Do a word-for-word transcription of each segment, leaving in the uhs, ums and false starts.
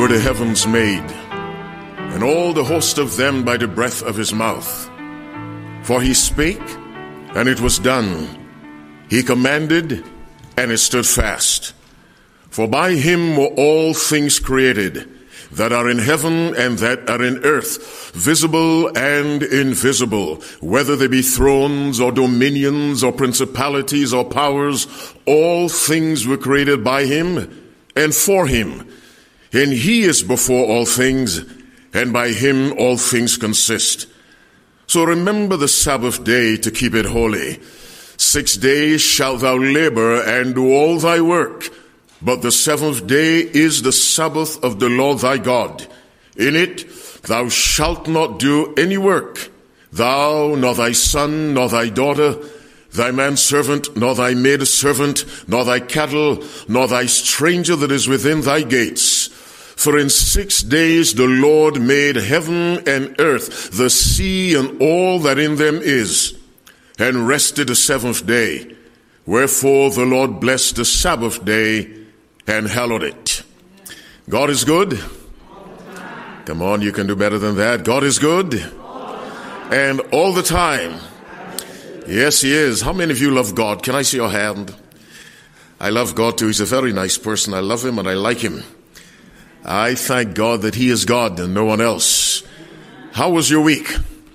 were the heavens made, and all the host of them by the breath of his mouth. For he spake, and it was done. He commanded, and it stood fast. For by him were all things created, that are in heaven and that are in earth, visible and invisible, whether they be thrones or dominions or principalities or powers. All things were created by him and for him. And he is before all things, and by him all things consist. So remember the Sabbath day to keep it holy. Six days shalt thou labor and do all thy work, but the seventh day is the Sabbath of the Lord thy God. In it thou shalt not do any work, thou, nor thy son, nor thy daughter, thy manservant, nor thy maidservant, nor thy cattle, nor thy stranger that is within thy gates. For in six days the Lord made heaven and earth, the sea and all that in them is, and rested the seventh day. Wherefore the Lord blessed the Sabbath day and hallowed it. God is good. Come on, you can do better than that. God is good. And all the time. Yes, he is. How many of you love God? Can I see your hand? I love God too. He's a very nice person. I love him and I like him. I thank God that he is God and no one else. How was your week?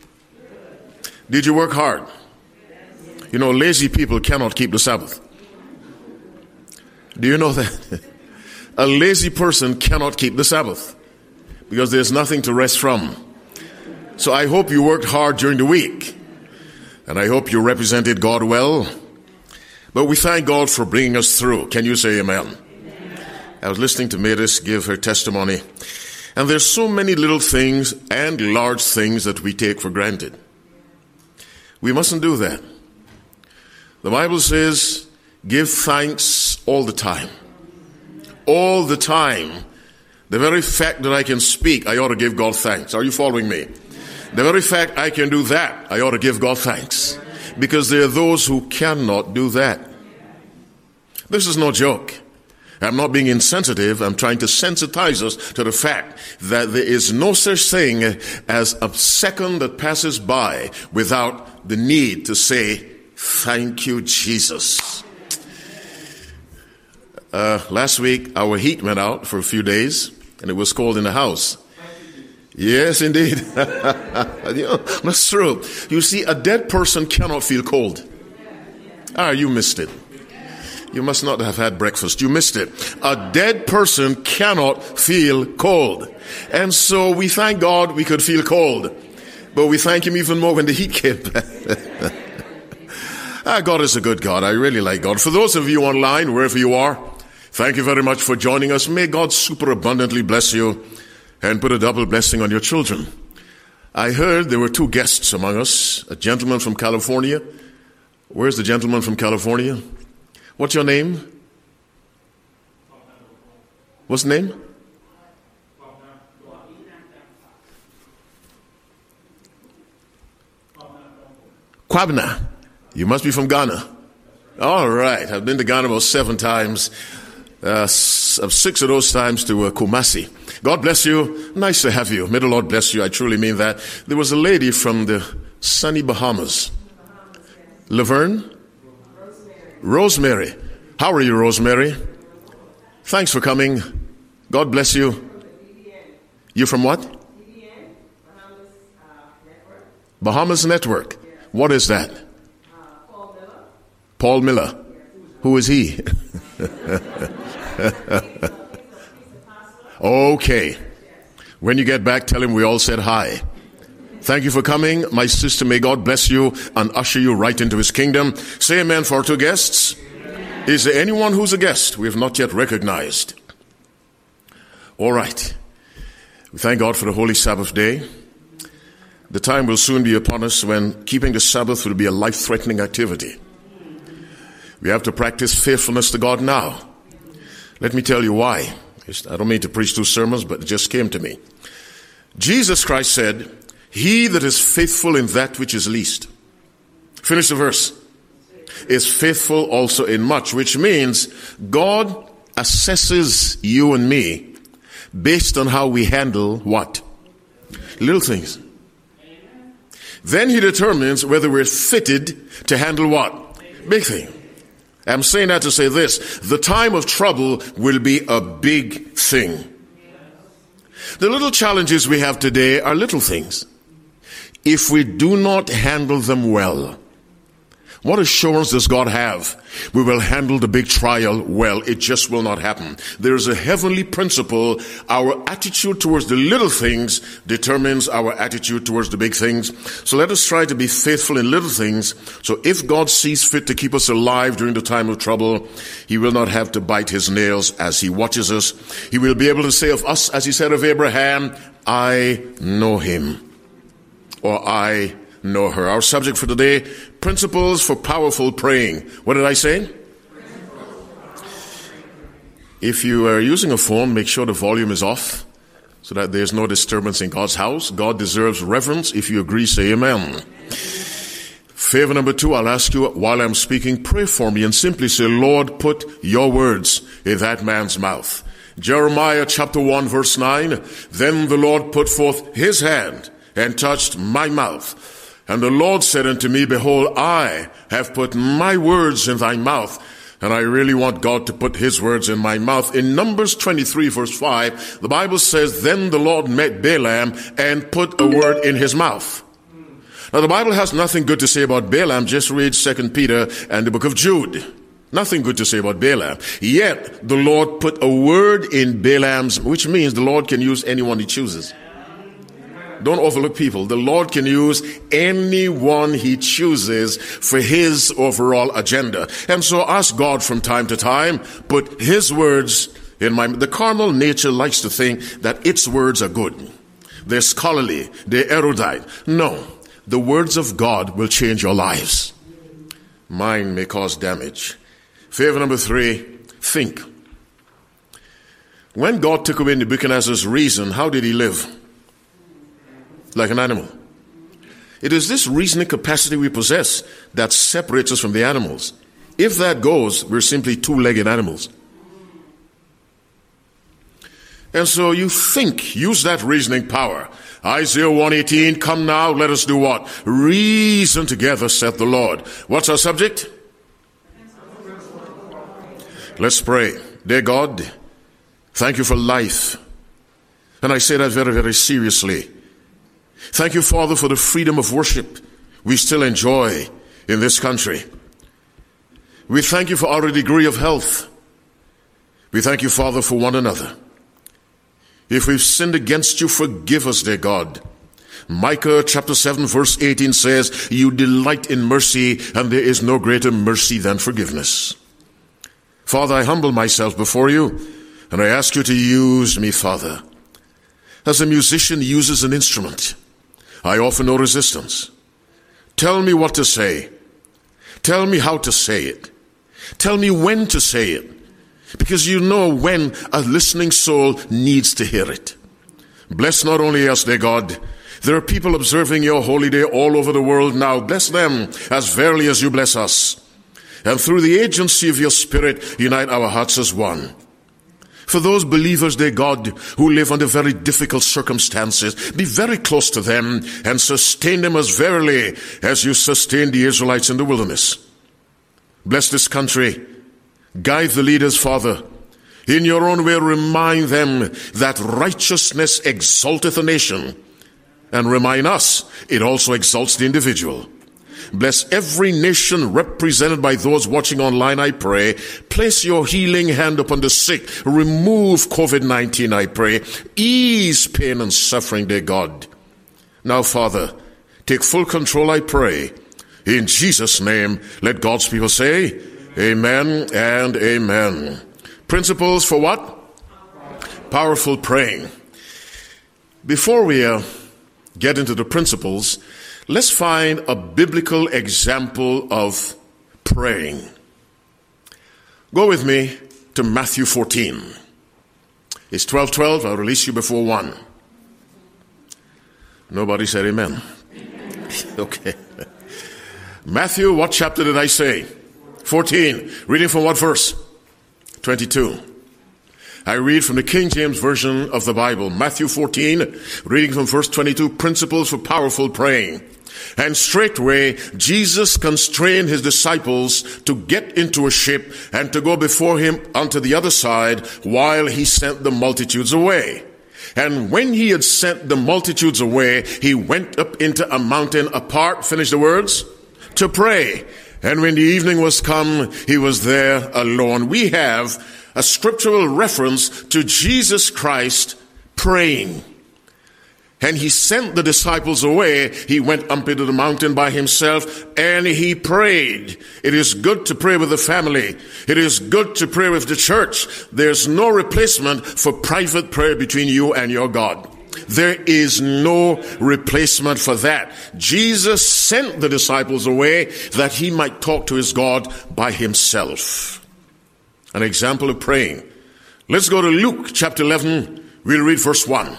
Did you work hard? You know, lazy people cannot keep the Sabbath. Do you know that? A lazy person cannot keep the Sabbath because there's nothing to rest from. So I hope you worked hard during the week, and I hope you represented God well. But we thank God for bringing us through. Can you say amen? Amen. I was listening to Maris give her testimony, and there's so many little things and large things that we take for granted. We mustn't do that. The Bible says, give thanks all the time. All the time. The very fact that I can speak, I ought to give God thanks. Are you following me? The very fact I can do that, I ought to give God thanks. Because there are those who cannot do that. This is no joke. I'm not being insensitive. I'm trying to sensitize us to the fact that there is no such thing as a second that passes by without the need to say, thank you, Jesus. Uh, last week, our heat went out for a few days, and it was cold in the house. Yes, indeed. You know, that's true. You see, a dead person cannot feel cold. Ah, you missed it. You must not have had breakfast. You missed it. A dead person cannot feel cold. And so we thank God we could feel cold. But we thank him even more when the heat came back. Ah, God is a good God. I really like God. For those of you online, wherever you are, thank you very much for joining us. May God super abundantly bless you and put a double blessing on your children. I heard there were two guests among us, a gentleman from California. Where's the gentleman from California? What's your name? What's the name? Kwabena. You must be from Ghana. All right. I've been to Ghana about seven times. Uh, six of those times to uh, Kumasi. God bless you. Nice to have you. May the Lord bless you. I truly mean that. There was a lady from the sunny Bahamas. Laverne? Rosemary. How are you, Rosemary? Thanks for coming. God bless you. You from what? Bahamas Network. What is that? Paul Miller. Who is he? Okay. When you get back, tell him we all said hi. Thank you for coming. My sister, may God bless you and usher you right into his kingdom. Say amen for our two guests. Amen. Is there anyone who's a guest we have not yet recognized? All right. We thank God for the Holy Sabbath day. The time will soon be upon us when keeping the Sabbath will be a life-threatening activity. We have to practice faithfulness to God now. Let me tell you why. I don't mean to preach two sermons, but it just came to me. Jesus Christ said, he that is faithful in that which is least. Finish the verse. Is faithful also in much, which means God assesses you and me based on how we handle what? Little things. Then he determines whether we're fitted to handle what? Big thing. I'm saying that to say this. The time of trouble will be a big thing. The little challenges we have today are little things. If we do not handle them well, what assurance does God have? We will handle the big trial well. It just will not happen. There is a heavenly principle. Our attitude towards the little things determines our attitude towards the big things. So let us try to be faithful in little things. So if God sees fit to keep us alive during the time of trouble, he will not have to bite his nails as he watches us. He will be able to say of us, as he said of Abraham, I know him, or I know her. Our subject for today, principles for powerful praying. What did I say? If you are using a phone, make sure the volume is off so that there's no disturbance in God's house. God deserves reverence. If you agree, say amen. Favor number two, I'll ask you while I'm speaking, pray for me and simply say, Lord, put your words in that man's mouth. Jeremiah chapter one verse nine, then the Lord put forth his hand and touched my mouth. And the Lord said unto me, behold, I have put my words in thy mouth. And I really want God to put his words in my mouth. In Numbers twenty-three verse five, the Bible says, then the Lord met Balaam and put a word in his mouth. Now the Bible has nothing good to say about Balaam. Just read Second Peter and the book of Jude. Nothing good to say about Balaam. Yet the Lord put a word in Balaam's, which means the Lord can use anyone he chooses. Don't overlook people. The Lord can use anyone he chooses for his overall agenda. And so ask God from time to time, put his words in my... The carnal nature likes to think that its words are good. They're scholarly. They're erudite. No. The words of God will change your lives. Mine may cause damage. Favor number three, think. When God took away Nebuchadnezzar's reason, how did he live? Like an animal. It is this reasoning capacity we possess that separates us from the animals. If that goes, we're simply two-legged animals. And so you think, use that reasoning power. Isaiah one eighteen, come now, let us do what? Reason together, saith the Lord. What's our subject? Let's pray. Dear God, thank you for life. And I say that very, very seriously. Thank you, Father, for the freedom of worship we still enjoy in this country. We thank you for our degree of health. We thank you, Father, for one another. If we've sinned against you, forgive us, dear God. Micah chapter seven verse eighteen says, you delight in mercy, and there is no greater mercy than forgiveness. Father, I humble myself before you, and I ask you to use me, Father. As a musician uses an instrument, I offer no resistance. Tell me what to say. Tell me how to say it. Tell me when to say it. Because you know when a listening soul needs to hear it. Bless not only us, dear God. There are people observing your holy day all over the world now. Bless them as verily as you bless us. And through the agency of your Spirit, unite our hearts as one. For those believers, dear God, who live under very difficult circumstances, be very close to them and sustain them as verily as you sustained the Israelites in the wilderness. Bless this country. Guide the leaders, Father. In your own way, remind them that righteousness exalteth a nation. And remind us, it also exalts the individual. Bless every nation represented by those watching online, I pray. Place your healing hand upon the sick. Remove covid nineteen, I pray. Ease pain and suffering, dear God. Now, Father, take full control, I pray. In Jesus' name, let God's people say, amen and amen. Principles for what? Powerful praying. Before we uh, get into the principles, let's find a biblical example of praying. Go with me to Matthew fourteen. It's twelve twelve. I'll release you before one. Nobody said amen. Okay. Matthew, what chapter did I say? fourteen. Reading from what verse? twenty-two. I read from the King James Version of the Bible, Matthew fourteen, reading from verse twenty-two, principles for powerful praying. And straightway Jesus constrained his disciples to get into a ship and to go before him unto the other side while he sent the multitudes away. And when he had sent the multitudes away, he went up into a mountain apart, finish the words, to pray. And when the evening was come, he was there alone. We have a scriptural reference to Jesus Christ praying. And he sent the disciples away. He went up into the mountain by himself and he prayed. It is good to pray with the family. It is good to pray with the church. There's no replacement for private prayer between you and your God. There is no replacement for that. Jesus sent the disciples away that he might talk to his God by himself. An example of praying. Let's go to Luke chapter eleven. We'll read verse one.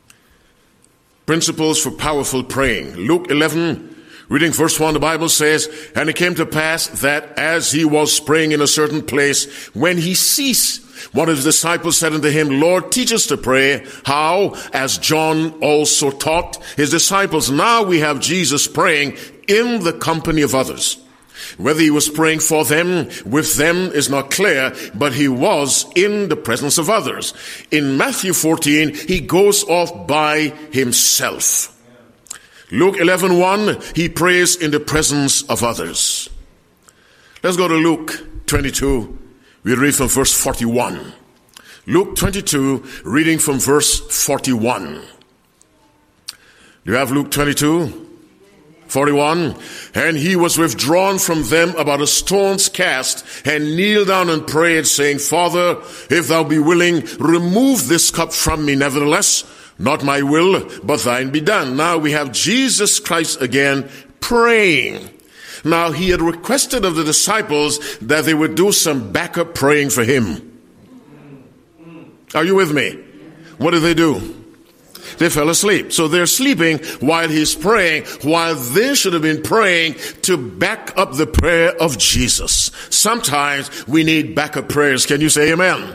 Principles for powerful praying. Luke eleven, reading verse one, the Bible says, and it came to pass that as he was praying in a certain place, when he ceased, one of his disciples said unto him, Lord, teach us to pray, how, as John also taught his disciples. Now we have Jesus praying in the company of others. Whether he was praying for them, with them, is not clear, but he was in the presence of others. In Matthew fourteen, he goes off by himself. Luke eleven one, he prays in the presence of others. Let's go to Luke twenty-two. We read from verse forty-one. Luke twenty-two, reading from verse forty-one. Do you have Luke twenty-two? forty-one, and he was withdrawn from them about a stone's cast, and kneeled down and prayed, saying, Father, if thou be willing, remove this cup from me. Nevertheless, not my will, but thine be done. Now we have Jesus Christ again praying. Now he had requested of the disciples that they would do some backup praying for him. Are you with me? What did they do? They fell asleep. So they're sleeping while he's praying, while they should have been praying to back up the prayer of Jesus. Sometimes we need backup prayers. Can you say amen?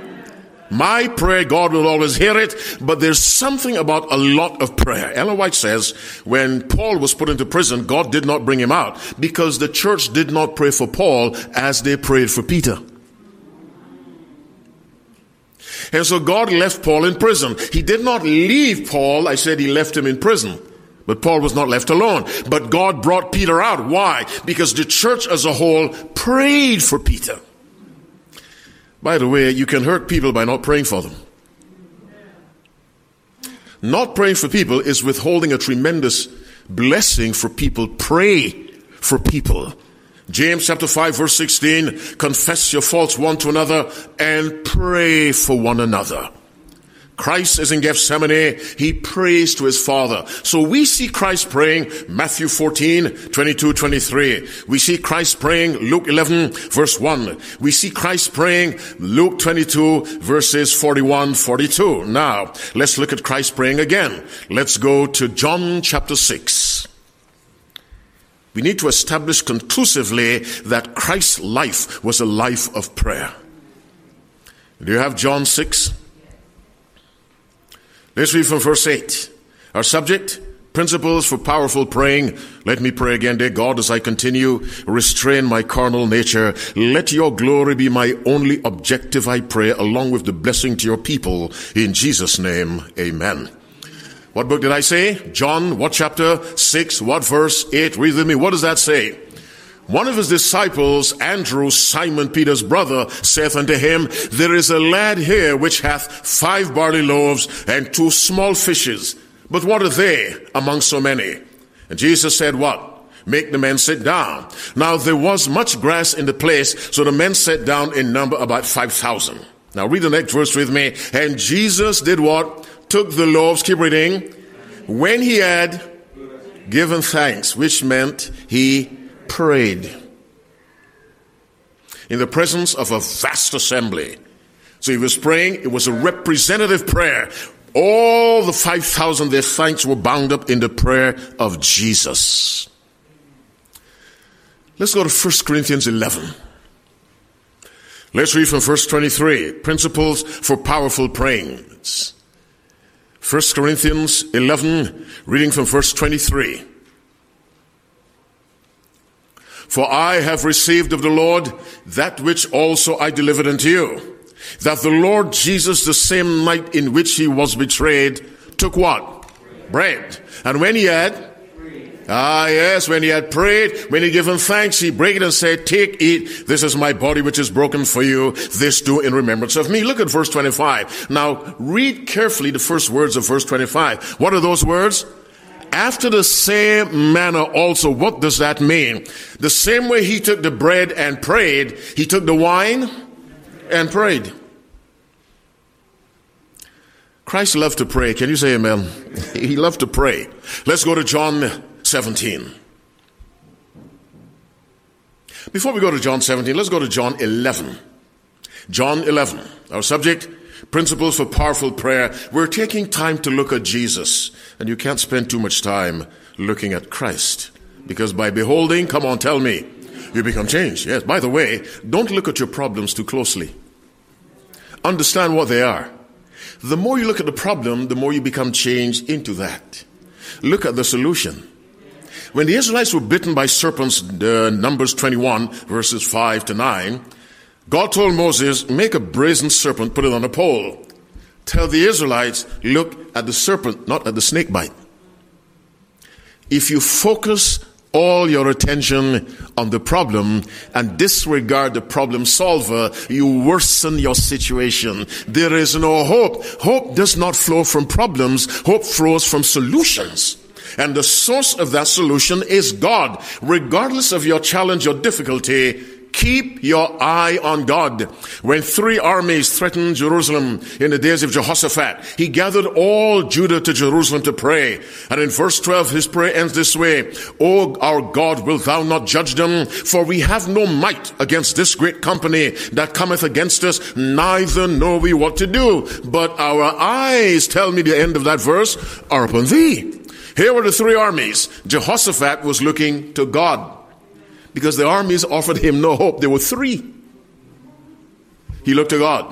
My prayer, God will always hear it, but there's something about a lot of prayer. Ellen White says, when Paul was put into prison, God did not bring him out because the church did not pray for Paul as they prayed for Peter. And so God left Paul in prison. He did not leave Paul. I said he left him in prison. But Paul was not left alone. But God brought Peter out. Why? Because the church as a whole prayed for Peter. By the way, you can hurt people by not praying for them. Not praying for people is withholding a tremendous blessing for people. Pray for people. James chapter five verse sixteen, confess your faults one to another and pray for one another. Christ is in Gethsemane. He prays to his Father. So we see Christ praying, Matthew fourteen, twenty-two, twenty-three. We see Christ praying, Luke eleven, verse one. We see Christ praying, Luke twenty-two, verses forty-one, forty-two. Now, let's look at Christ praying again. Let's go to John chapter six. We need to establish conclusively that Christ's life was a life of prayer. Do you have John six? Let's read from verse eight. Our subject, principles for powerful praying. Let me pray again, dear God, as I continue, restrain my carnal nature. Let your glory be my only objective, I pray, along with the blessing to your people. In Jesus' name, amen. What book did I say? John, what chapter? six, what verse? eight. Read with me. What does that say? One of his disciples, Andrew, Simon Peter's brother, saith unto him, there is a lad here which hath five barley loaves and two small fishes. But what are they among so many? And Jesus said, what? Make the men sit down. Now there was much grass in the place, so the men sat down in number about five thousand. Now read the next verse with me. And Jesus did what? Took the loaves, keep reading, when he had given thanks, which meant he prayed in the presence of a vast assembly. So he was praying. It was a representative prayer. All the five thousand, their thanks were bound up in the prayer of Jesus. Let's go to First Corinthians eleven. Let's read from verse twenty-three. Principles for powerful praying. First Corinthians eleven, reading from verse twenty-three. For I have received of the Lord that which also I delivered unto you, that the Lord Jesus, the same night in which he was betrayed, took what? Bread. And when he had Ah, yes, when he had prayed, when he given thanks, he brake it and said, take, eat, this is my body which is broken for you, this do in remembrance of me. Look at verse twenty-five. Now, read carefully the first words of verse twenty-five. What are those words? After the same manner also. What does that mean? The same way he took the bread and prayed, he took the wine and prayed. Christ loved to pray. Can you say amen? He loved to pray. Let's go to John seventeen. Before we go to John seventeen, let's go to John eleven. John eleven. Our subject, principles for powerful prayer. We're taking time to look at Jesus. And you can't spend too much time looking at Christ. Because by beholding, come on, tell me, you become changed. Yes, by the way, don't look at your problems too closely. Understand what they are. The more you look at the problem, the more you become changed into that. Look at the solution. When the Israelites were bitten by serpents, uh, Numbers twenty-one, verses five to nine, God told Moses, make a brazen serpent, put it on a pole. Tell the Israelites, look at the serpent, not at the snake bite. If you focus all your attention on the problem and disregard the problem solver, you worsen your situation. There is no hope. Hope does not flow from problems. Hope flows from solutions. And the source of that solution is God. Regardless of your challenge or difficulty, keep your eye on God. When three armies threatened Jerusalem in the days of Jehoshaphat, he gathered all Judah to Jerusalem to pray. And in verse twelve, his prayer ends this way. O our God, wilt thou not judge them? For we have no might against this great company that cometh against us, neither know we what to do. But our eyes, tell me the end of that verse, are upon thee. Here were the three armies. Jehoshaphat was looking to God, because the armies offered him no hope. There were three. He looked to God.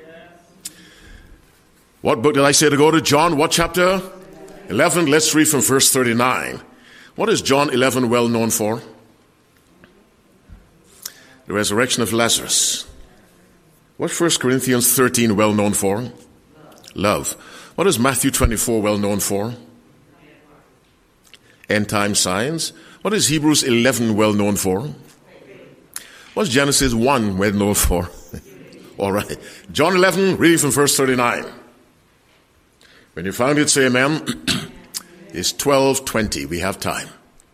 What book did I say to go to? John, what chapter? eleven. Let's read from verse thirty-nine. What is John eleven well known for? The resurrection of Lazarus. What First Corinthians thirteen well known for? Love. What is Matthew twenty-four well known for? End time signs. What is Hebrews eleven well known for? What's Genesis one well known for? All right. John eleven, reading from verse thirty-nine. When you found it, say amen. It's twelve twenty. We have time.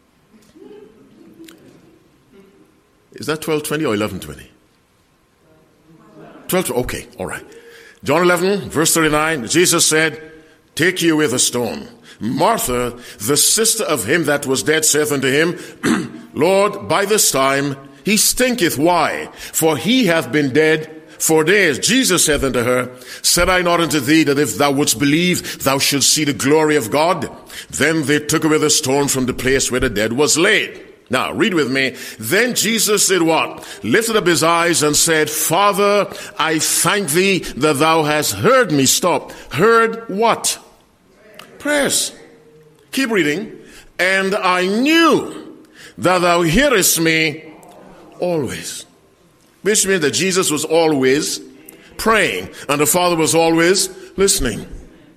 Is that twelve twenty or eleven twenty? twelve twenty. Okay. All right. John eleven, verse thirty-nine. Jesus said, take you with a stone. Martha, the sister of him that was dead, saith unto him, Lord, by this time he stinketh. Why? For he hath been dead four days. Jesus saith unto her, said I not unto thee that if thou wouldst believe, thou shouldst see the glory of God? Then they took away the stone from the place where the dead was laid. Now, read with me. Then Jesus did what? Lifted up his eyes and said, Father, I thank thee that thou hast heard me. Stop. Heard what? Prayers. Keep reading. And I knew that thou hearest me always. Which means that Jesus was always praying and the Father was always listening.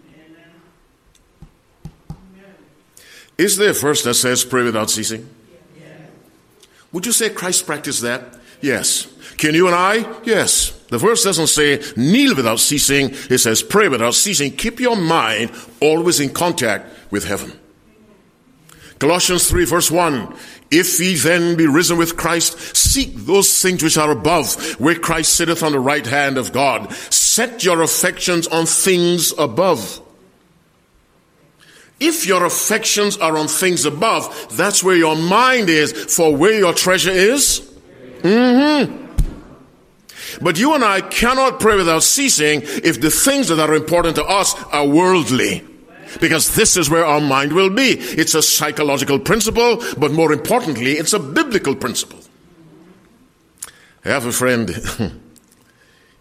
Is there a verse that says pray without ceasing? Would you say Christ practiced that? Yes. Can you and I? Yes. The verse doesn't say kneel without ceasing. It says pray without ceasing. Keep your mind always in contact with heaven. Colossians three verse one. If ye then be risen with Christ, seek those things which are above, where Christ sitteth on the right hand of God. Set your affections on things above. If your affections are on things above, that's where your mind is, for where your treasure is. Mm-hmm. But you and I cannot pray without ceasing if the things that are important to us are worldly. Because this is where our mind will be. It's a psychological principle, but more importantly, it's a biblical principle. I have a friend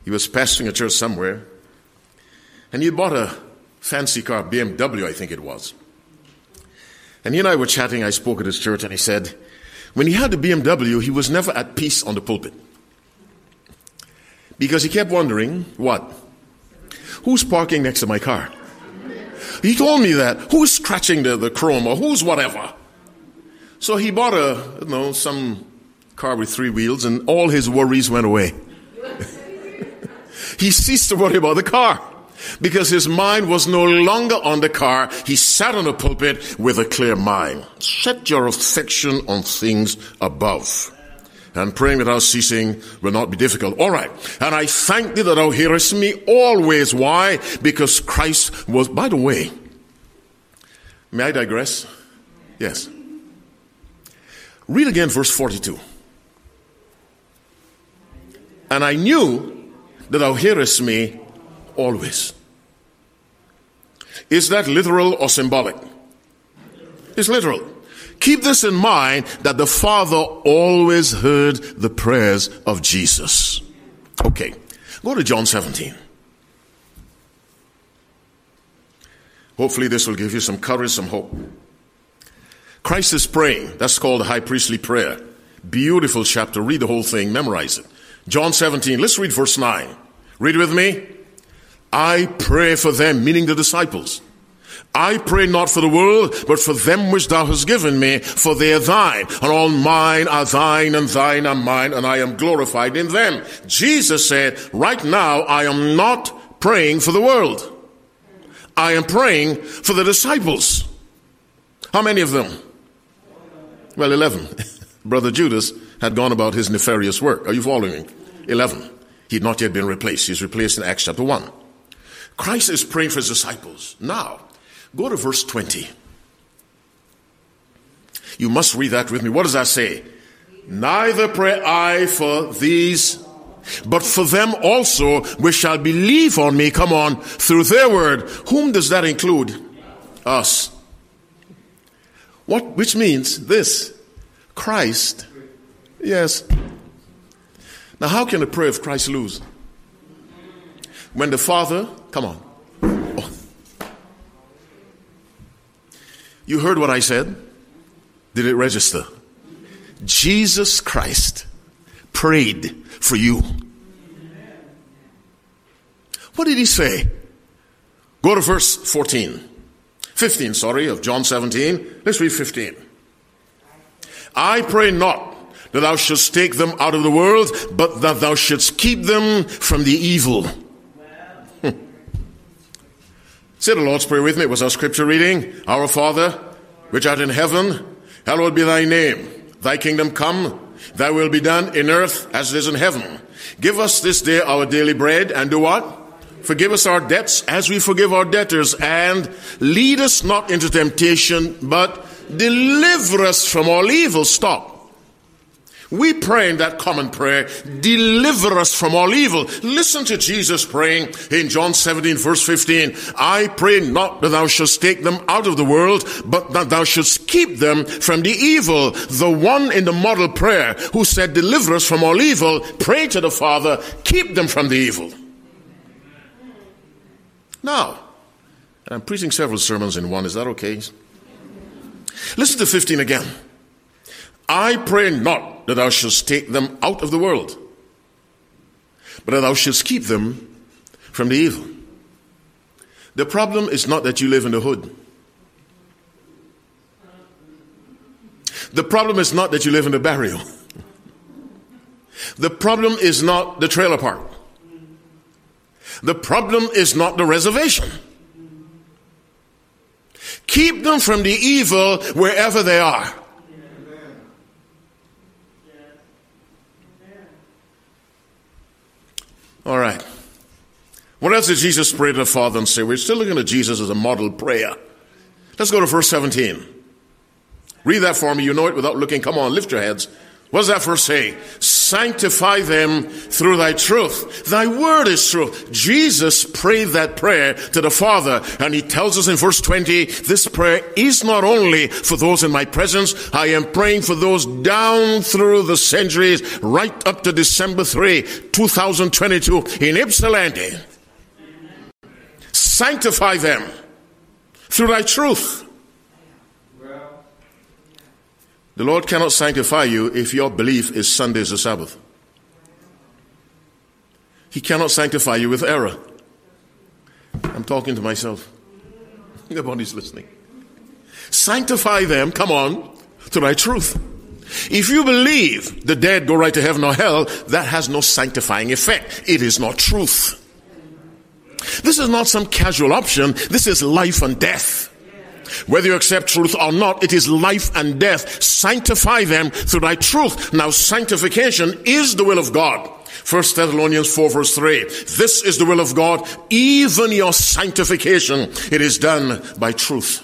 He was pastoring a church somewhere, and he bought a fancy car, B M W, I think it was. And he and I were chatting. I spoke at his church, and he said, when he had the B M W, he was never at peace on the pulpit. Because he kept wondering, what? Who's parking next to my car? He told me that. Who's scratching the, the chrome, or who's whatever? So he bought a, you know, some car with three wheels, and all his worries went away. He ceased to worry about the car, because his mind was no longer on the car. He sat on the pulpit with a clear mind. Set your affection on things above, and praying without ceasing will not be difficult. All right. And I thank thee that thou hearest me always. Why? Because Christ was, by the way, may I digress? Yes. Read again verse forty-two. And I knew that thou hearest me always. Is that literal or symbolic? It's literal. Keep this in mind, that the Father always heard the prayers of Jesus. Okay, go to John seventeen. Hopefully this will give you some courage, some hope. Christ is praying. That's called the high priestly prayer. Beautiful chapter. Read the whole thing. Memorize it. John seventeen. Let's read verse nine. Read with me. I pray for them, meaning the disciples. I pray not for the world, but for them which thou hast given me, for they are thine, and all mine are thine, and thine are mine, and I am glorified in them. Jesus said, right now I am not praying for the world. I am praying for the disciples. How many of them? Well, eleven. Brother Judas had gone about his nefarious work. Are you following me? Eleven. He had not yet been replaced. He's replaced in Acts chapter one. Christ is praying for his disciples. Now, go to verse twenty. You must read that with me. What does that say? Neither pray I for these, but for them also which shall believe on me, come on, through their word. Whom does that include? Us. What? Which means this. Christ. Yes. Now how can the prayer of Christ lose? When the Father, come on. Oh. You heard what I said? Did it register? Jesus Christ prayed for you. What did he say? Go to verse fourteen. fifteen, sorry, of John seventeen. Let's read fifteen. I pray not that thou shouldst take them out of the world, but that thou shouldst keep them from the evil. Hmm. Say the Lord's Prayer with me. It was our scripture reading. Our Father, which art in heaven, hallowed be thy name. Thy kingdom come, thy will be done in earth as it is in heaven. Give us this day our daily bread, and do what? Forgive us our debts as we forgive our debtors, and lead us not into temptation, but deliver us from all evil. Stop. We pray in that common prayer, deliver us from all evil. Listen to Jesus praying in John seventeen verse fifteen. I pray not that thou shouldst take them out of the world, but that thou shouldst keep them from the evil. The one in the model prayer who said, deliver us from all evil, pray to the Father, keep them from the evil. Now, I'm preaching several sermons in one. Is that okay? Listen to fifteen again. I pray not that thou shouldst take them out of the world, but that thou shouldst keep them from the evil. The problem is not that you live in the hood. The problem is not that you live in the barrio. The problem is not the trailer park. The problem is not the reservation. Keep them from the evil wherever they are. All right. What else did Jesus pray to the Father and say? We're still looking at Jesus as a model prayer. Let's go to verse seventeen. Read that for me. You know it without looking. Come on, lift your heads. What does that verse say? Sanctify them through thy truth. Thy word is truth. Jesus prayed that prayer to the Father, and he tells us in verse twenty, this prayer is not only for those in my presence. I am praying for those down through the centuries, right up to December third, two thousand twenty-two in Ypsilanti. Sanctify them through thy truth. The Lord cannot sanctify you if your belief is Sunday is the Sabbath. He cannot sanctify you with error. I'm talking to myself. Nobody's listening. Sanctify them, come on, to thy truth. If you believe the dead go right to heaven or hell, that has no sanctifying effect. It is not truth. This is not some casual option. This is life and death. Whether you accept truth or not, it is life and death. Sanctify them through thy truth. Now, sanctification is the will of God. First Thessalonians four verse three. This is the will of God, even your sanctification. It is done by truth.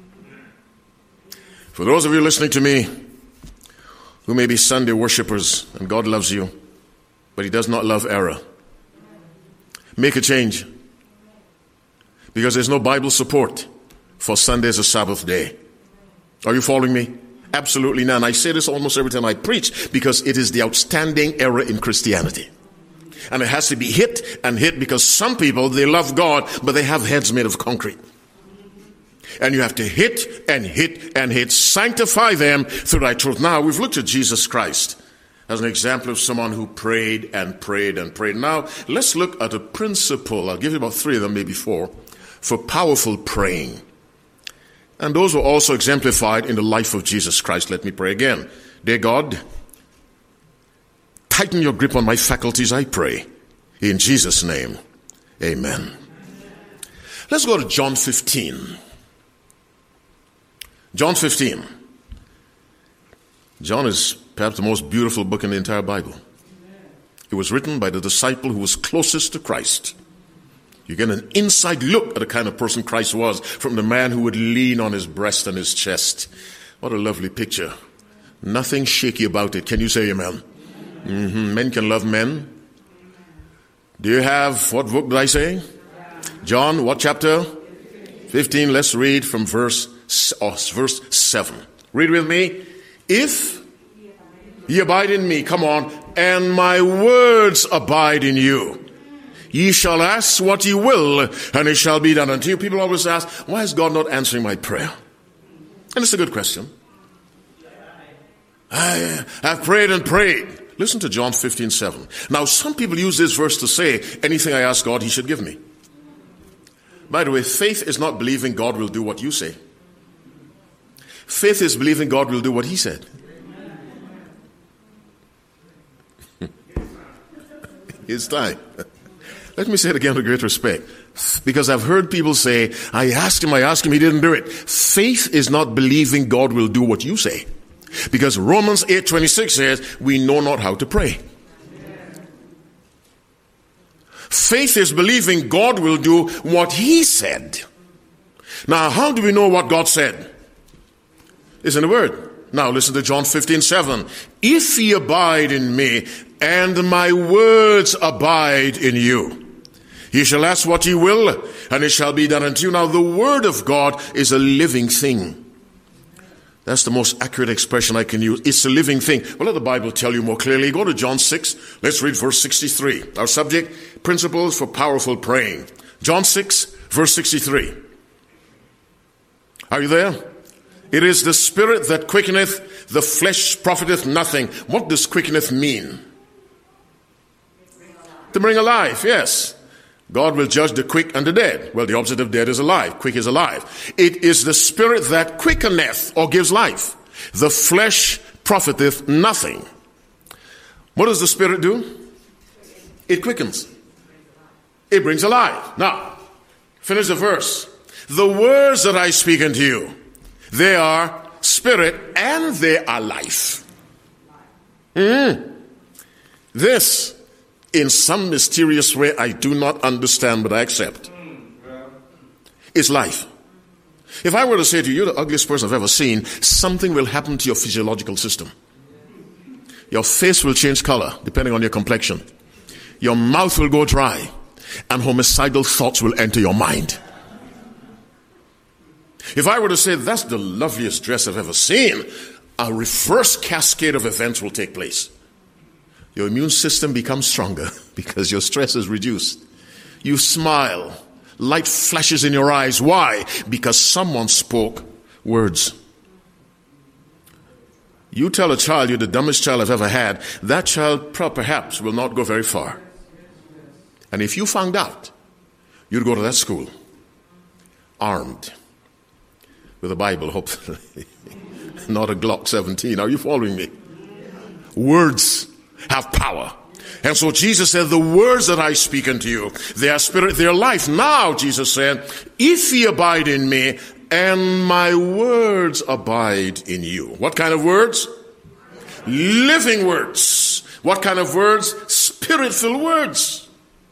For those of you listening to me who may be Sunday worshipers, and God loves you, but he does not love error, make a change. Because there's no Bible support for Sunday as a Sabbath day. Are you following me? Absolutely none. I say this almost every time I preach because it is the outstanding error in Christianity. And it has to be hit and hit because some people, they love God, but they have heads made of concrete. And you have to hit and hit and hit. Sanctify them through thy truth. Now, we've looked at Jesus Christ as an example of someone who prayed and prayed and prayed. Now, let's look at a principle. I'll give you about three of them, maybe four, for powerful praying. And those were also exemplified in the life of Jesus Christ. Let me pray again. Dear God, tighten your grip on my faculties, I pray. In Jesus' name, amen. Let's go to John fifteen. John fifteen. John is perhaps the most beautiful book in the entire Bible. It was written by the disciple who was closest to Christ. You get an inside look at the kind of person Christ was from the man who would lean on his breast and his chest. What a lovely picture. Nothing shaky about it. Can you say amen? Mm-hmm. Men can love men. Do you have, what book did I say? John, what chapter? fifteen. Let's read from verse, oh, verse seven. Read with me. If ye abide in me, come on, and my words abide in you, ye shall ask what ye will, and it shall be done unto you. People always ask, why is God not answering my prayer? And it's a good question. I have prayed and prayed. Listen to John fifteen seven. Now, some people use this verse to say, anything I ask God, he should give me. By the way, faith is not believing God will do what you say. Faith is believing God will do what he said. It's time. Let me say it again with great respect. Because I've heard people say, I asked him, I asked him, he didn't do it. Faith is not believing God will do what you say. Because Romans eight twenty-six says, we know not how to pray. Faith is believing God will do what he said. Now, how do we know what God said? It's in the word. Now, listen to John fifteen seven. If ye abide in me, and my words abide in you, ye shall ask what ye will, and it shall be done unto you. Now, the word of God is a living thing. That's the most accurate expression I can use. It's a living thing. Well, let the Bible tell you more clearly. Go to John six. Let's read verse sixty-three. Our subject, principles for powerful praying. John six, verse sixty-three. Are you there? It is the spirit that quickeneth, the flesh profiteth nothing. What does quickeneth mean? To bring alive, yes. God will judge the quick and the dead. Well, the opposite of dead is alive. Quick is alive. It is the spirit that quickeneth or gives life. The flesh profiteth nothing. What does the spirit do? It quickens. It brings alive. Now, finish the verse. The words that I speak unto you, they are spirit and they are life. Mm. This, in some mysterious way I do not understand, but I accept, is life. If I were to say to you, you're the ugliest person I've ever seen, something will happen to your physiological system. your face will change color depending on your complexion. Your mouth will go dry, and homicidal thoughts will enter your mind. If I were to say, that's the loveliest dress I've ever seen, a reverse cascade of events will take place. Your immune system becomes stronger because your stress is reduced. You smile. Light flashes in your eyes. Why? Because someone spoke words. You tell a child you're the dumbest child I've ever had, that child perhaps will not go very far. And if you found out, you'd go to that school armed with a Bible, hopefully. Not a Glock seventeen. Are you following me? Words have power. And so Jesus said, the words that I speak unto you, they are spirit, they are life. Now, Jesus said, if ye abide in me, and my words abide in you. What kind of words? Living words. What kind of words? Spirit-filled words.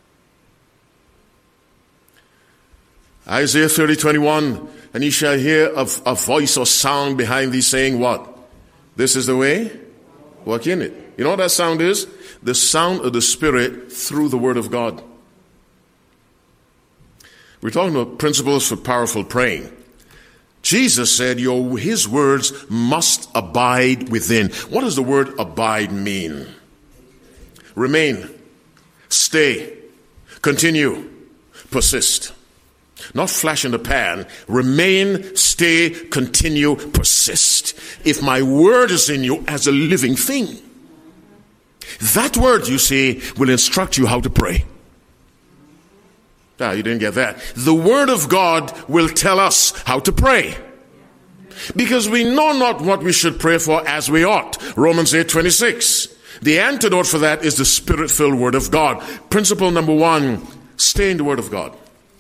Isaiah thirty, twenty-one, and ye shall hear a, a voice or sound behind thee saying what? This is the way, walk in it. You know what that sound is? The sound of the Spirit through the Word of God. We're talking about principles for powerful praying. Jesus said, your, his words must abide within. What does the word abide mean? Remain, stay, continue, persist. Not flash in the pan. Remain, stay, continue, persist. If my word is in you as a living thing, that word, you see, will instruct you how to pray. Ah, you didn't get that. The word of God will tell us how to pray. Because we know not what we should pray for as we ought. Romans eight, twenty-six. The antidote for that is the Spirit-filled word of God. Principle number one, stay in the word of God.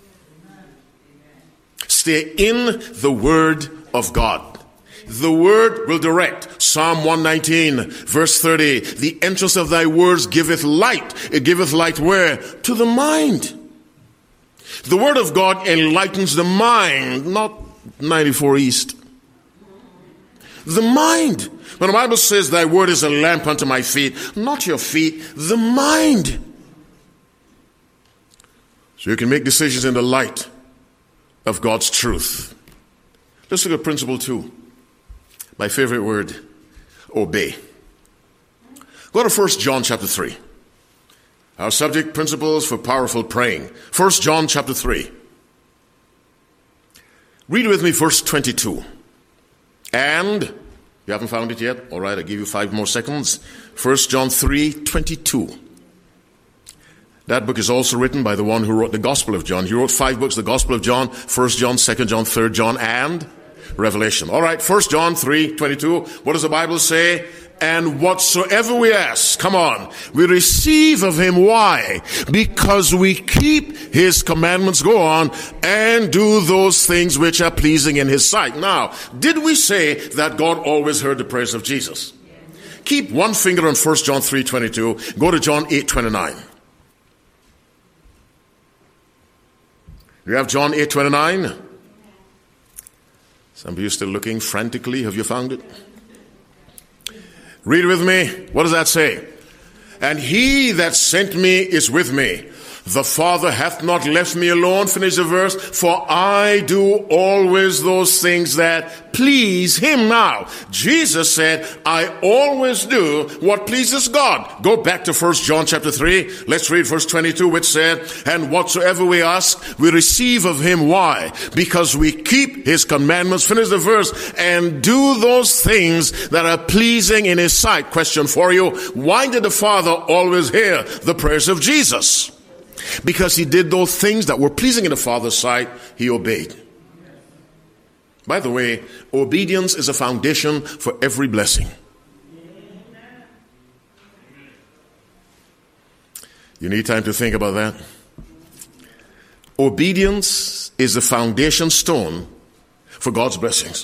Stay in the word of God. The word will direct. Psalm one nineteen, verse thirty. The entrance of thy words giveth light. It giveth light where? To the mind. The word of God enlightens the mind, not ninety-four East. The mind. When the Bible says thy word is a lamp unto my feet, not your feet, the mind. So you can make decisions in the light of God's truth. Let's look at principle two. My favorite word, obey. Go to First John chapter three. Our subject, principles for powerful praying. First John chapter three. Read with me verse twenty-two. And, you haven't found it yet? All right, I'll give you five more seconds. First John three, twenty-two. That book is also written by the one who wrote the Gospel of John. He wrote five books, the Gospel of John, First John, Second John, Third John, and Revelation. All right, First John three, twenty-two. What does the Bible say? And whatsoever we ask, come on, we receive of him. Why? Because we keep his commandments, go on, and do those things which are pleasing in his sight. Now, did we say that God always heard the prayers of Jesus? Keep one finger on First John three, twenty-two. Go to John eight, twenty-nine. You have John eight, twenty-nine? Some of you still looking frantically. Have you found it? Read with me. What does that say? And he that sent me is with me. The Father hath not left me alone, finish the verse, for I do always those things that please him. Now, Jesus said, I always do what pleases God. Go back to First John chapter three. Let's read verse twenty-two, which said, and whatsoever we ask, we receive of him. Why? Because we keep his commandments, finish the verse, and do those things that are pleasing in his sight. Question for you, why did the Father always hear the prayers of Jesus? Because he did those things that were pleasing in the Father's sight, he obeyed. By the way, obedience is a foundation for every blessing. You need time to think about that. Obedience is the foundation stone for God's blessings.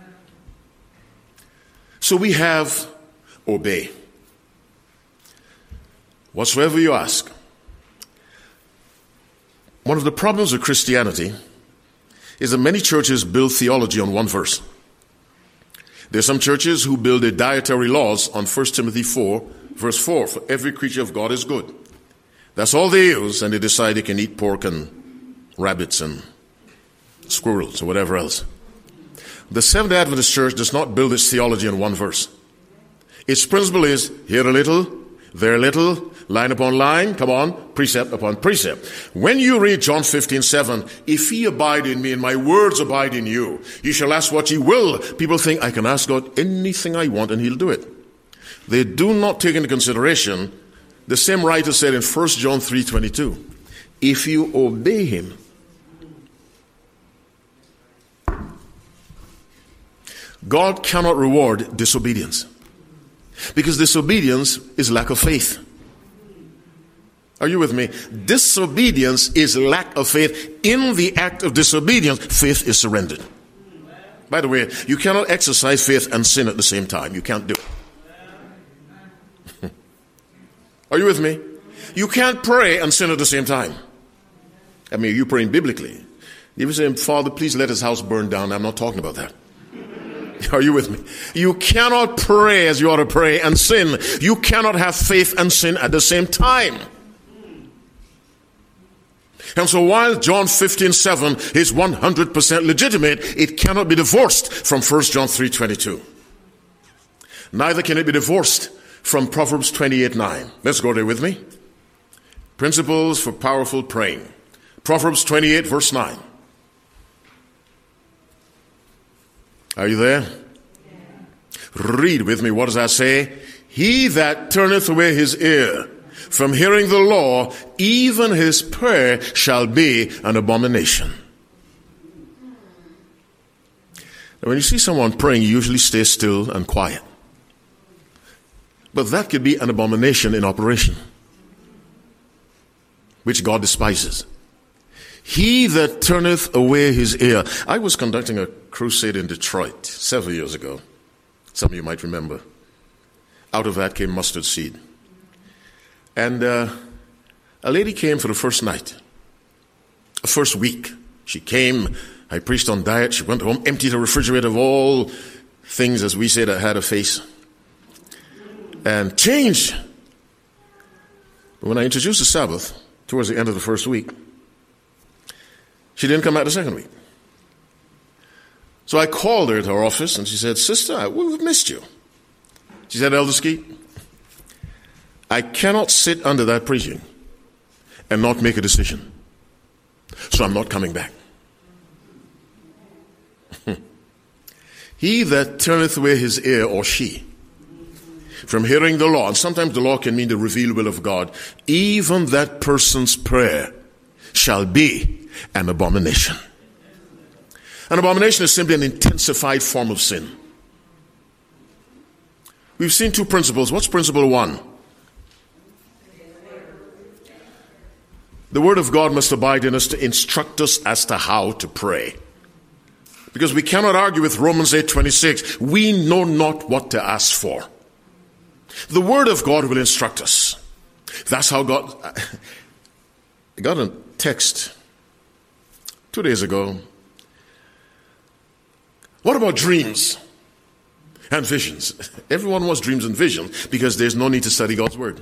So we have obey. Whatsoever you ask. One of the problems of Christianity is that many churches build theology on one verse. There's some churches who build their dietary laws on First Timothy four, verse four. For every creature of God is good. That's all they use, and they decide they can eat pork and rabbits and squirrels or whatever else. The Seventh-day Adventist Church does not build its theology on one verse. Its principle is, here a little, there a little, line upon line, come on, precept upon precept. When you read John fifteen seven, if ye abide in me and my words abide in you, ye shall ask what ye will. People think, I can ask God anything I want and he'll do it. They do not take into consideration, the same writer said in First John three twenty-two, if you obey him, God cannot reward disobedience. Because disobedience is lack of faith. Are you with me? Disobedience is lack of faith. In the act of disobedience, faith is surrendered. By the way, you cannot exercise faith and sin at the same time. You can't do it. Are you with me? You can't pray and sin at the same time. I mean, you're praying biblically. You say, Father, please let his house burn down. I'm not talking about that. Are you with me? You cannot pray as you ought to pray and sin. You cannot have faith and sin at the same time. And so while John fifteen seven is one hundred percent legitimate, it cannot be divorced from First John three twenty-two. Neither can it be divorced from Proverbs twenty-eight nine. Let's go there with me. Principles for powerful praying. Proverbs twenty-eight verse nine. Are you there? Yeah. Read with me. What does that say? He that turneth away his ear from hearing the law, even his prayer shall be an abomination. Now, when you see someone praying, you usually stay still and quiet. But that could be an abomination in operation, which God despises. He that turneth away his ear. I was conducting a crusade in Detroit several years ago. Some of you might remember. Out of that came mustard seed. And uh, a lady came for the first night, the first week. She came, I preached on diet. She went home, emptied the refrigerator of all things, as we say, that had a face, and changed. But when I introduced the Sabbath, towards the end of the first week, she didn't come back the second week. So I called her at her office, and she said, Sister, we've missed you. She said, Elder Skeet, I cannot sit under that preaching and not make a decision. So I'm not coming back. He that turneth away his ear, or she, from hearing the law, and sometimes the law can mean the revealed will of God, even that person's prayer shall be an abomination. An abomination is simply an intensified form of sin. We've seen two principles. What's principle one? The Word of God must abide in us to instruct us as to how to pray. Because we cannot argue with Romans eight twenty-six. We know not what to ask for. The Word of God will instruct us. That's how God... I got a text two days ago. What about dreams and visions? Everyone wants dreams and visions because there's no need to study God's Word.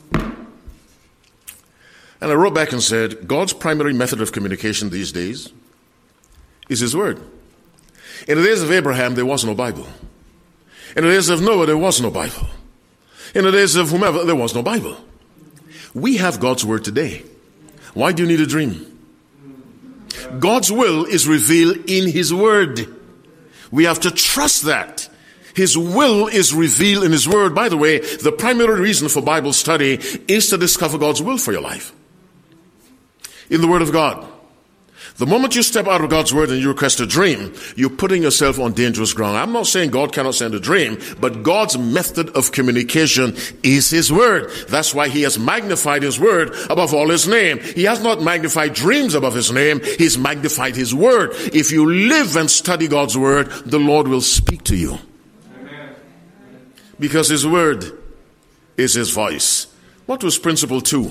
And I wrote back and said, God's primary method of communication these days is His Word. In the days of Abraham, there was no Bible. In the days of Noah, there was no Bible. In the days of whomever, there was no Bible. We have God's Word today. Why do you need a dream? God's will is revealed in His Word. We have to trust that. His will is revealed in His Word. By the way, the primary reason for Bible study is to discover God's will for your life in the Word of God. The moment you step out of God's Word and you request a dream, you're putting yourself on dangerous ground. I'm not saying God cannot send a dream, but God's method of communication is His Word. That's why He has magnified His Word above all His name. He has not magnified dreams above His name. He's magnified His Word. If you live and study God's Word, the Lord will speak to you. Amen. Because His Word is His voice. What was principle two?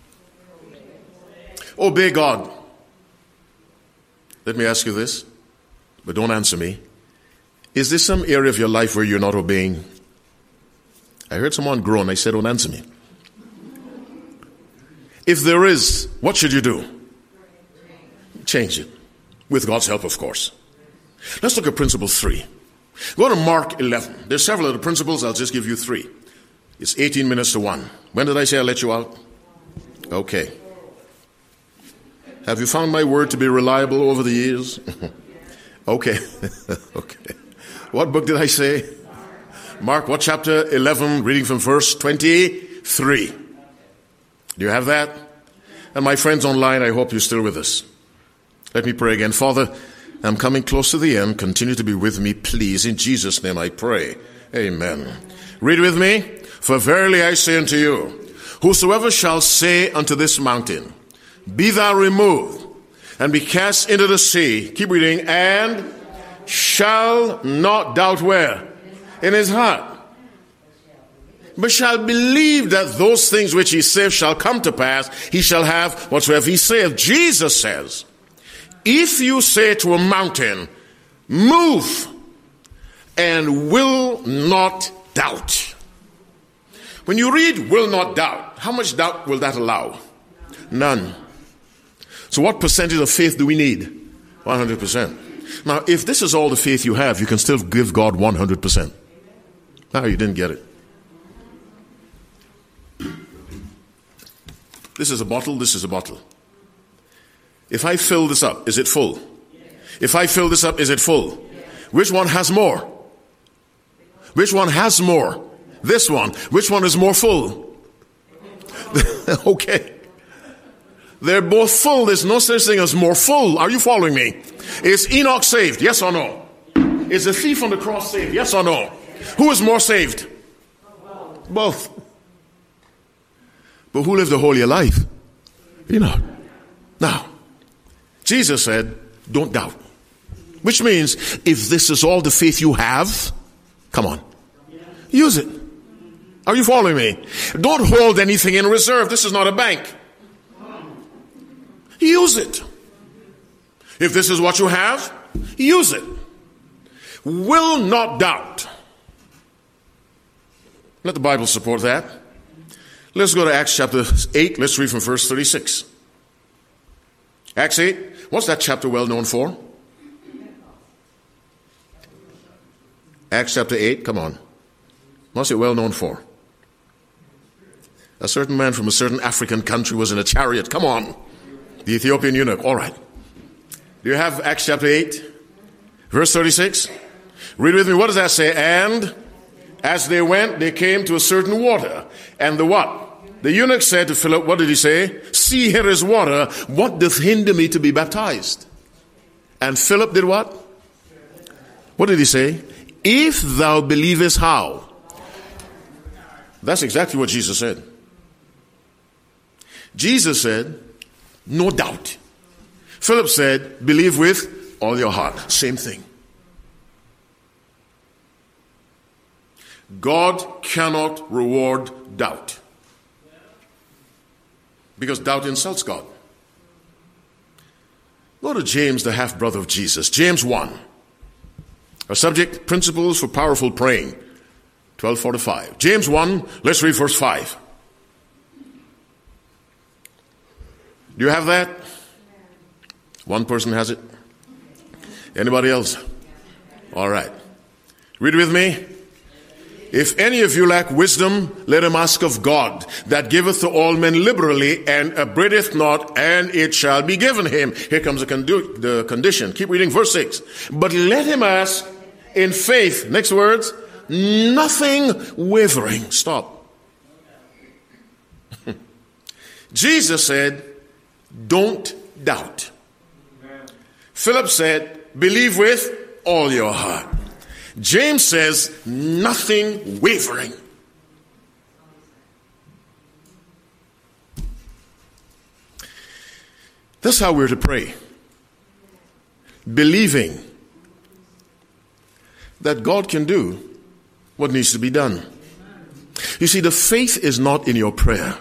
Obey God. Let me ask you this, but don't answer me. Is there some area of your life where you're not obeying? I heard someone groan. I said, don't answer me. If there is, what should you do? Change it. With God's help, of course. Let's look at principle three. Go to Mark eleven. There's several of the principles. I'll just give you three. It's eighteen minutes to one. When did I say I'll let you out? Okay. Have you found my word to be reliable over the years? Okay. Okay. What book did I say? Mark, what chapter? eleven, reading from verse twenty-three. Do you have that? And my friends online, I hope you're still with us. Let me pray again. Father, I'm coming close to the end. Continue to be with me, please. In Jesus' name I pray. Amen. Read with me. For verily I say unto you, whosoever shall say unto this mountain, be thou removed, and be cast into the sea. Keep reading. And shall not doubt where? In his heart. But shall believe that those things which he saith shall come to pass, he shall have whatsoever he saith. Jesus says, if you say to a mountain, move, and will not doubt. When you read will not doubt, how much doubt will that allow? None. So what percentage of faith do we need? one hundred percent. Now, if this is all the faith you have, you can still give God one hundred percent. No, you didn't get it. This is a bottle, this is a bottle. If I fill this up, is it full? If I fill this up, is it full? Which one has more? Which one has more? This one. Which one is more full? Okay. They're both full. There's no such thing as more full. Are you following me? Is Enoch saved? Yes or no? Is the thief on the cross saved? Yes or no? Who is more saved? Both. But who lived a holier life? Enoch. Now, Jesus said, don't doubt. Which means, if this is all the faith you have, come on, use it. Are you following me? Don't hold anything in reserve. This is not a bank. Use it. If this is what you have, use it. Will not doubt. Let the Bible support that. Let's go to Acts chapter eight. Let's read from verse thirty-six. Acts eight. What's that chapter well known for? Acts chapter eight. Come on. What's it well known for? A certain man from a certain African country was in a chariot. Come on. The Ethiopian eunuch. All right. Do you have Acts chapter eight? Verse thirty-six. Read with me. What does that say? And as they went, they came to a certain water. And the what? The eunuch said to Philip, what did he say? See, here is water. What doth hinder me to be baptized? And Philip did what? What did he say? If thou believest how? That's exactly what Jesus said. Jesus said, no doubt. Philip said, believe with all your heart. Same thing. God cannot reward doubt. Because doubt insults God. Go to James, the half-brother of Jesus. James one. Our subject, principles for powerful praying. twelve forty-five. James one, let's read verse five. Do you have that? One person has it. Anybody else? All right. Read with me. If any of you lack wisdom, let him ask of God, that giveth to all men liberally, and upbraideth not, and it shall be given him. Here comes the, condu- the condition. Keep reading verse six. But let him ask in faith. Next words. Nothing wavering. Stop. Jesus said, don't doubt. Philip said, believe with all your heart. James says, nothing wavering. That's how we're to pray. Believing that God can do what needs to be done. You see, the faith is not in your prayer.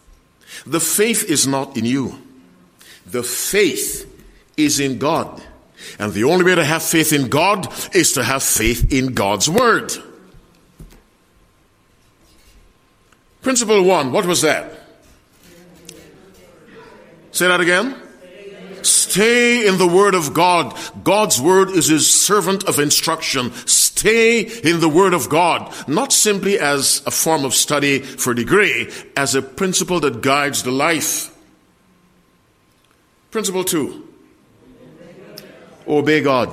The faith is not in you. The faith is in God. And the only way to have faith in God is to have faith in God's word. Principle one, what was that? Say that again. Stay in the word of God. God's word is his servant of instruction. Stay in the word of God, not simply as a form of study for degree, as a principle that guides the life. Principle two, obey God.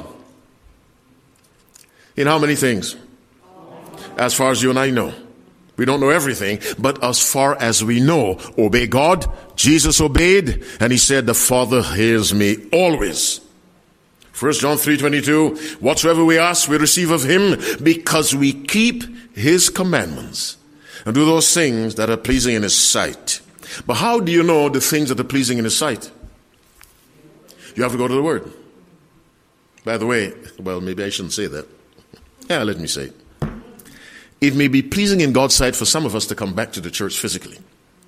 In how many things? As far as you and I know. We don't know everything, but as far as we know, obey God. Jesus obeyed, and he said, the Father hears me always. First John three twenty-two, whatsoever we ask, we receive of him, because we keep his commandments and do those things that are pleasing in his sight. But how do you know the things that are pleasing in his sight? You have to go to the word. By the way, well, maybe I shouldn't say that. Yeah, let me say it. It may be pleasing in God's sight for some of us to come back to the church physically.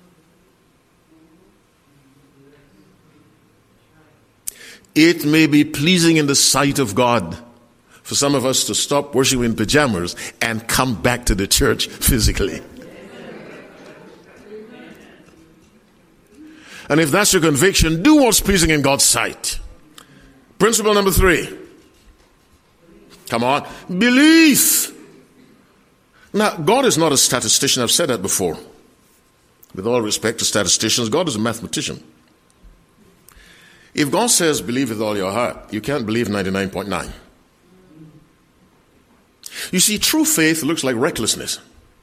It may be pleasing in the sight of God for some of us to stop worshiping in pajamas and come back to the church physically. And if that's your conviction, do what's pleasing in God's sight. Principle number three. Come on. Belief. Now, God is not a statistician. I've said that before. With all respect to statisticians, God is a mathematician. If God says believe with all your heart, you can't believe ninety-nine point nine. You see, true faith looks like recklessness.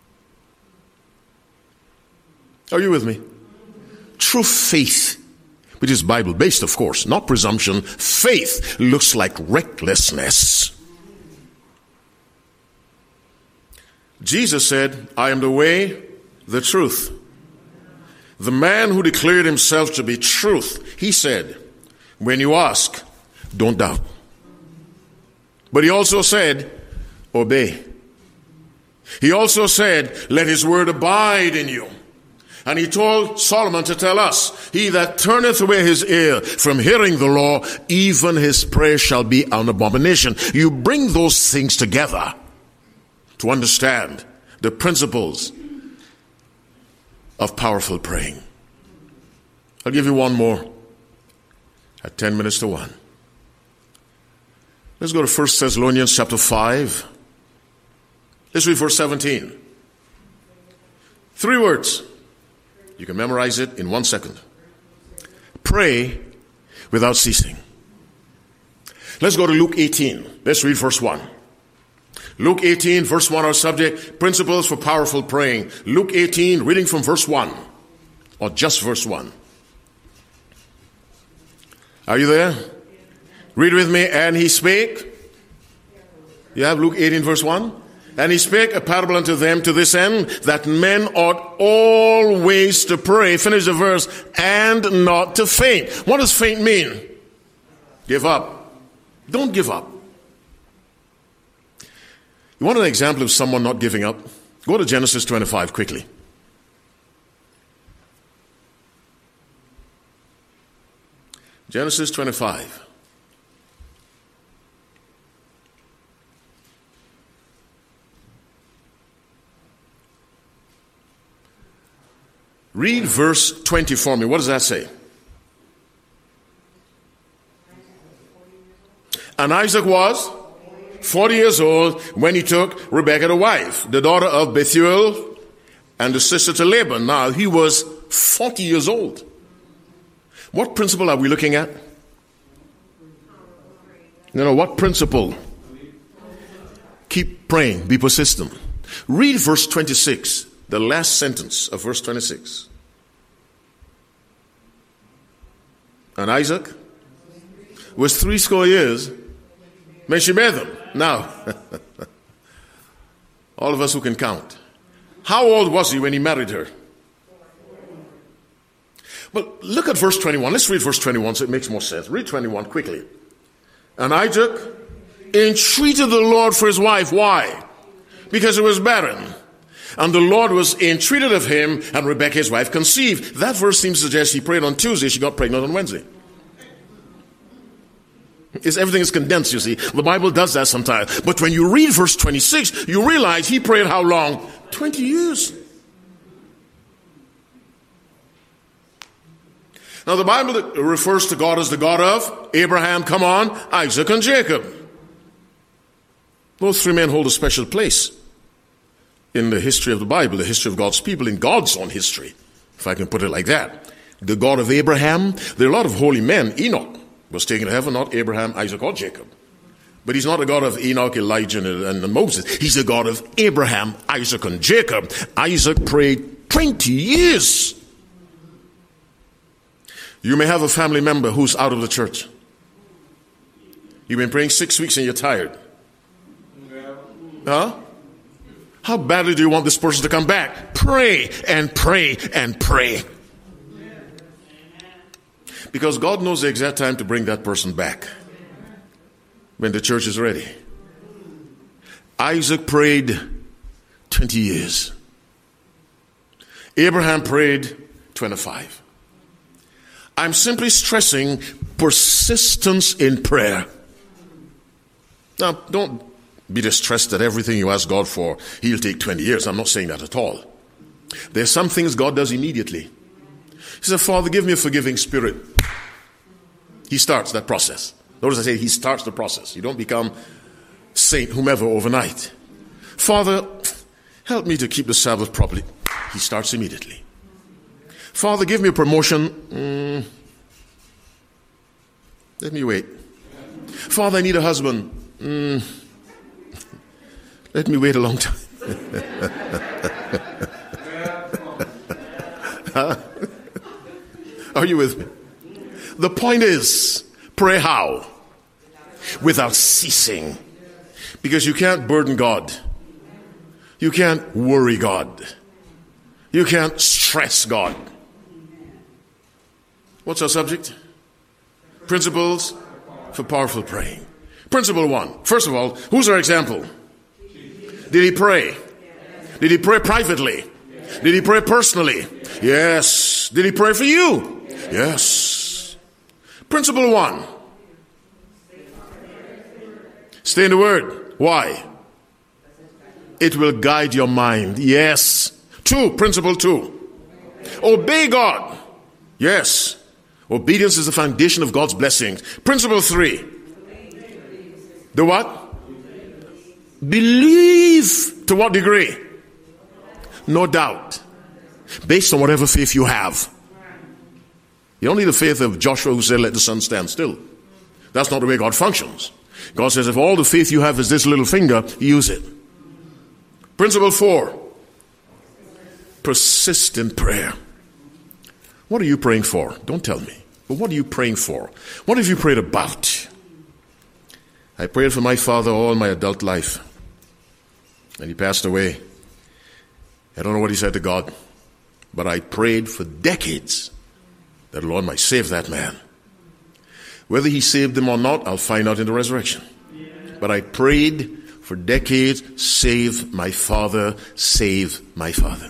Are you with me? True faith, which is Bible-based, of course, not presumption. Faith looks like recklessness. Jesus said, I am the way, the truth. The man who declared himself to be truth, he said, when you ask, don't doubt. But he also said, obey. He also said, let his word abide in you. And he told Solomon to tell us, he that turneth away his ear from hearing the law, even his prayer shall be an abomination. You bring those things together to understand the principles of powerful praying. I'll give you one more at ten minutes to one. Let's go to First Thessalonians chapter five. Let's read verse seventeen. Three words. You can memorize it in one second. Pray without ceasing. Let's go to Luke eighteen. Let's read verse one. Luke eighteen, verse one, our subject, principles for powerful praying. Luke eighteen, reading from verse one, or just verse one. Are you there? Read with me. And he spake. You have Luke eighteen, verse one? And he spake a parable unto them to this end, that men ought always to pray, finish the verse, and not to faint. What does faint mean? Give up. Don't give up. You want an example of someone not giving up? Go to Genesis twenty-five quickly. Genesis twenty-five. Read verse twenty for me. What does that say? And Isaac was forty years old when he took Rebekah to wife, the daughter of Bethuel and the sister to Laban. Now, he was forty years old. What principle are we looking at? No, no, what principle? Keep praying, be persistent. Read verse twenty-six, the last sentence of verse twenty-six. And Isaac was three score years when she made them. Now, all of us who can count. How old was he when he married her? But look at verse twenty-one. Let's read verse twenty-one so it makes more sense. Read twenty-one quickly. And Isaac entreated the Lord for his wife. Why? Because it was barren. And the Lord was entreated of him, and Rebekah, his wife, conceived. That verse seems to suggest he prayed on Tuesday, she got pregnant on Wednesday. It's, everything is condensed, you see. The Bible does that sometimes. But when you read verse twenty-six, you realize he prayed how long? twenty years. Now the Bible refers to God as the God of Abraham, come on, Isaac and Jacob. Those three men hold a special place in the history of the Bible, the history of God's people, in God's own history, if I can put it like that. The God of Abraham, there are a lot of holy men. Enoch was taken to heaven, not Abraham, Isaac, or Jacob. But he's not a God of Enoch, Elijah, and, and Moses. He's the God of Abraham, Isaac, and Jacob. Isaac prayed twenty years. You may have a family member who's out of the church. You've been praying six weeks and you're tired. Huh? How badly do you want this person to come back? Pray and pray and pray. Because God knows the exact time to bring that person back. When the church is ready. Isaac prayed twenty years. Abraham prayed twenty-five. I'm simply stressing persistence in prayer. Now, don't be distressed that everything you ask God for, he'll take twenty years. I'm not saying that at all. There's some things God does immediately. He said, Father, give me a forgiving spirit. He starts that process. Notice I say he starts the process. You don't become saint, whomever, overnight. Father, help me to keep the Sabbath properly. He starts immediately. Father, give me a promotion. Mm, let me wait. Father, I need a husband. Mm, let me wait a long time. Huh? Are you with me? The point is, pray how? Without ceasing. Because you can't burden God. You can't worry God. You can't stress God. What's our subject? Principles for powerful praying. Principle one. First of all, who's our example? Did he pray? Did he pray privately? Did he pray personally? Yes. Did he pray for you? Yes. Principle one. Stay in the Word. Why? It will guide your mind. Yes. Two. Principle two. Obey God. Yes. Obedience is the foundation of God's blessings. Principle three. The what? Believe. To what degree? No doubt. Based on whatever faith you have. You don't need the faith of Joshua who said, let the sun stand still. That's not the way God functions. God says, if all the faith you have is this little finger, use it. Principle four. Persist in prayer. What are you praying for? Don't tell me. But what are you praying for? What have you prayed about? I prayed for my father all my adult life. And he passed away. I don't know what he said to God. But I prayed for decades that the Lord might save that man. Whether he saved him or not, I'll find out in the resurrection. But I prayed for decades, save my father, save my father.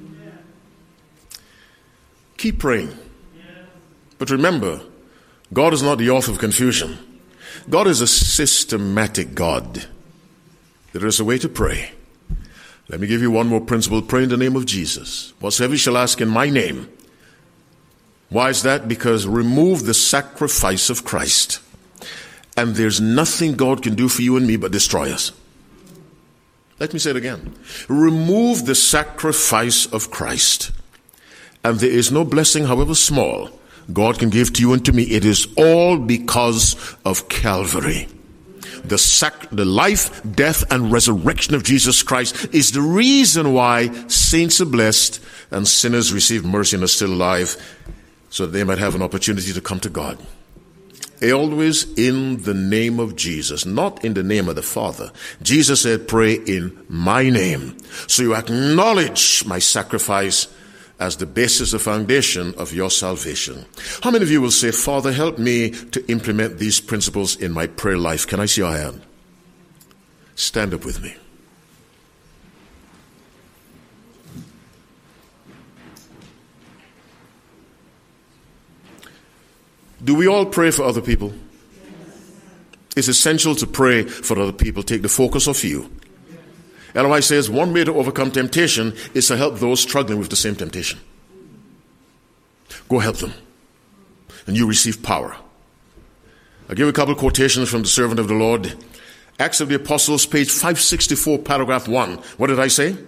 Keep praying. But remember, God is not the author of confusion. God is a systematic God. There is a way to pray. Let me give you one more principle. Pray in the name of Jesus. Whatsoever you shall ask in my name. Why is that? Because remove the sacrifice of Christ. And there's nothing God can do for you and me but destroy us. Let me say it again. Remove the sacrifice of Christ. And there is no blessing, however small, God can give to you and to me. It is all because of Calvary. The sac- the life, death, and resurrection of Jesus Christ is the reason why saints are blessed and sinners receive mercy and are still alive, so that they might have an opportunity to come to God. Always in the name of Jesus, not in the name of the Father. Jesus said, pray in my name. So you acknowledge my sacrifice as the basis, the foundation of your salvation. How many of you will say, Father, help me to implement these principles in my prayer life? Can I see your hand? Stand up with me. Do we all pray for other people? It's essential to pray for other people. Take the focus off you. Ellen White says one way to overcome temptation is to help those struggling with the same temptation. Go help them, and you receive power. I'll give a couple of quotations from the servant of the Lord. Acts of the Apostles, page five sixty-four, paragraph one. What did I say?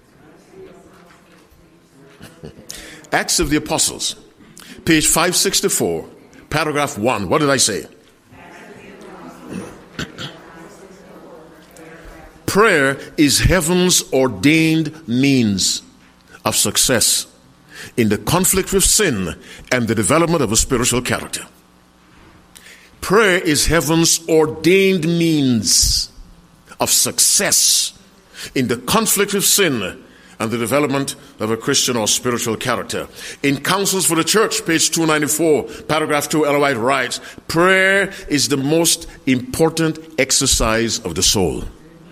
Acts of the Apostles, page five sixty-four, paragraph one. What did I say? Prayer is heaven's ordained means of success in the conflict with sin and the development of a spiritual character. Prayer is heaven's ordained means of success in the conflict with sin and the development of a Christian or spiritual character. In Counsels for the Church, page two ninety-four, paragraph two, Ellen White writes, prayer is the most important exercise of the soul.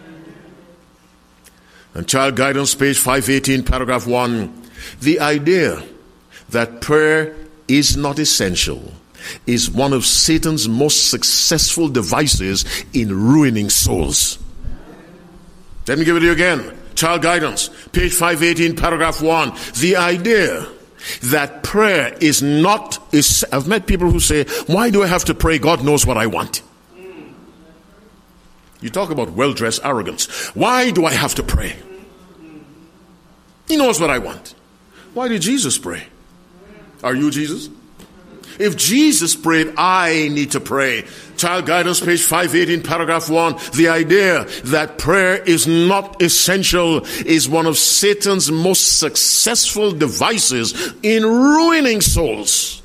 And Child Guidance, page five eighteen, paragraph one, the idea that prayer is not essential is one of Satan's most successful devices in ruining souls. Let me give it to you again. Child Guidance, page five eighteen, paragraph one. The idea that prayer is not, is, I've met people who say, why do I have to pray? God knows what I want. You talk about well-dressed arrogance. Why do I have to pray? He knows what I want. Why did Jesus pray? Are you Jesus? If Jesus prayed, I need to pray. Child Guidance, page five eighteen, paragraph one. The idea that prayer is not essential is one of Satan's most successful devices in ruining souls.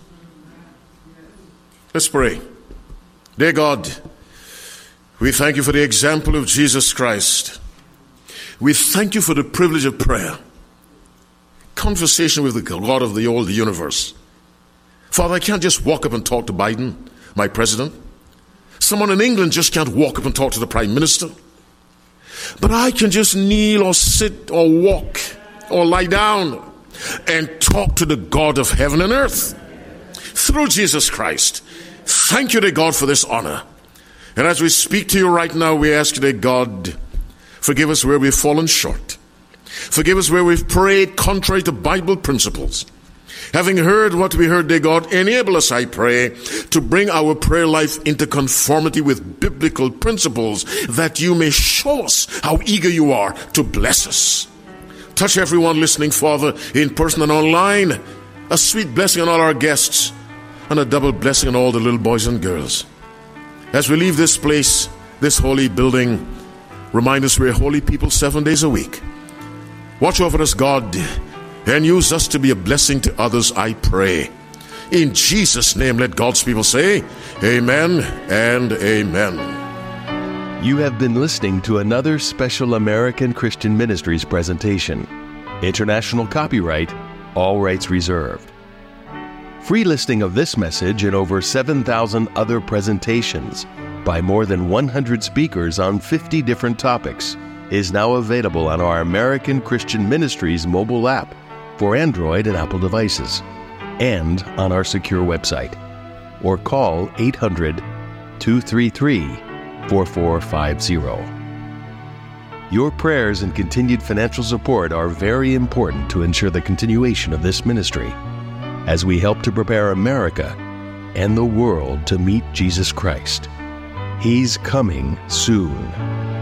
Let's pray. Dear God, we thank you for the example of Jesus Christ. We thank you for the privilege of prayer. Conversation with the God of the old universe. Father, I can't just walk up and talk to Biden, my president. Someone in England just can't walk up and talk to the prime minister. But I can just kneel or sit or walk or lie down and talk to the God of heaven and earth through Jesus Christ. Thank you, dear God, for this honor. And as we speak to you right now, we ask you, dear God, forgive us where we've fallen short. Forgive us where we've prayed contrary to Bible principles. Having heard what we heard, dear God, enable us, I pray, to bring our prayer life into conformity with biblical principles, that you may show us how eager you are to bless us. Touch everyone listening, Father, in person and online. A sweet blessing on all our guests, and a double blessing on all the little boys and girls. As we leave this place, this holy building, remind us we're holy people seven days a week. Watch over us, God, and use us to be a blessing to others, I pray. In Jesus' name, let God's people say, amen and amen. You have been listening to another Special American Christian Ministries presentation. International copyright, all rights reserved. Free listing of this message and over seven thousand other presentations by more than one hundred speakers on fifty different topics is now available on our American Christian Ministries mobile app for Android and Apple devices, and on our secure website. Or call eight hundred, two three three, four four five zero. Your prayers and continued financial support are very important to ensure the continuation of this ministry as we help to prepare America and the world to meet Jesus Christ. He's coming soon.